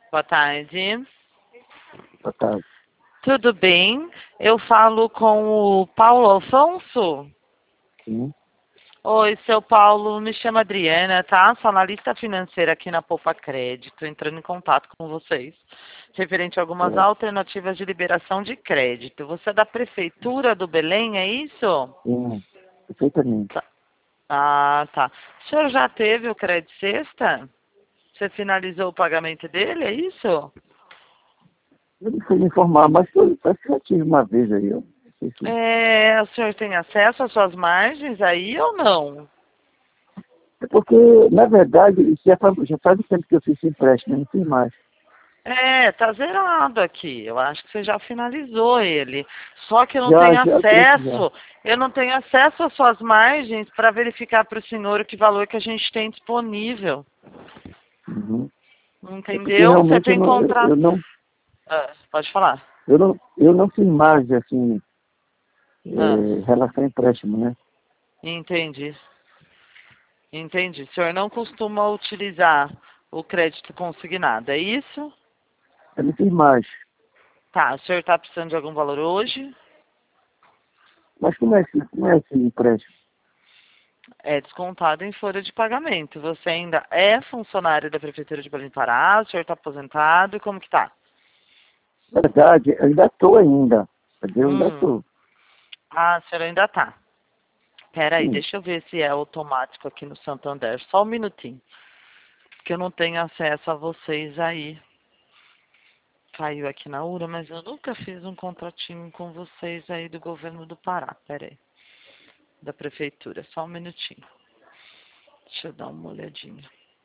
Boa tarde. Boa tarde. Tudo bem? Eu falo com o Paulo Alfonso. Sim. Oi, seu Paulo, me chama Adriana, tá? Sou analista financeira aqui na Poupa Crédito, entrando em contato com vocês, referente a algumas É, alternativas de liberação de crédito. Você é da Prefeitura do Belém, é isso? sim, perfeitamente. Tá. Ah, tá. O senhor já teve o Crédito Sexta? Você finalizou o pagamento dele, é isso? Eu não sei me informar, mas parece que já tive uma vez aí. Eu não sei se... É, o senhor tem acesso às suas margens aí ou não? É porque, na verdade, isso já faz um tempo que eu fiz esse empréstimo, eu não fiz mais. É, tá zerado aqui. Eu acho que você já finalizou ele. Só que Já, eu creio que já. eu não tenho acesso às suas margens para verificar para o senhor o que valor que a gente tem disponível. Uhum. É porque Entendeu? Você realmente tem contrato. Ah, pode falar. eu não fiz mais, assim, Ah, relação a empréstimo, né? entendi. Entendi. O senhor não costuma utilizar o crédito consignado, é isso? Eu não fiz mais. Tá, o senhor está precisando de algum valor hoje? Mas como é esse empréstimo? É descontado em folha de pagamento. Você ainda é funcionário da Prefeitura de Belém do Pará? O senhor está aposentado? Como que tá? Na verdade, eu ainda estou ainda. Quer dizer, eu ainda Hum. estou. Ah, o senhor ainda tá. Peraí, Sim. deixa eu ver se é automático aqui no Santander. Só um minutinho. Porque eu não tenho acesso a vocês aí. Caiu aqui na URA, mas eu nunca fiz um contratinho com vocês aí do governo do Pará. Peraí. Da Prefeitura. Só um minutinho. Deixa eu dar uma olhadinha.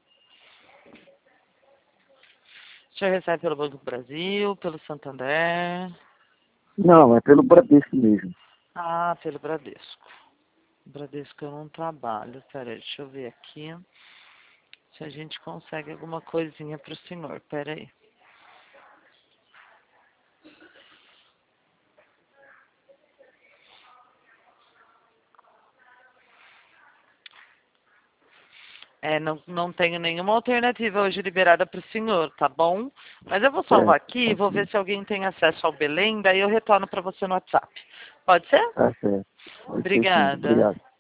O senhor recebe pelo Banco do Brasil, pelo Santander? Não, é pelo Bradesco mesmo. Ah, pelo Bradesco. Bradesco eu não trabalho. Peraí, deixa eu ver aqui se a gente consegue alguma coisinha para o senhor. Peraí. É, não tenho nenhuma alternativa hoje liberada para o senhor, tá bom? Mas eu vou salvar Certo, aqui e vou ver ok. se alguém tem acesso ao Belém, daí eu retorno para você no WhatsApp. Pode ser? Tá certo. Pode ser sim. Obrigada. Obrigado.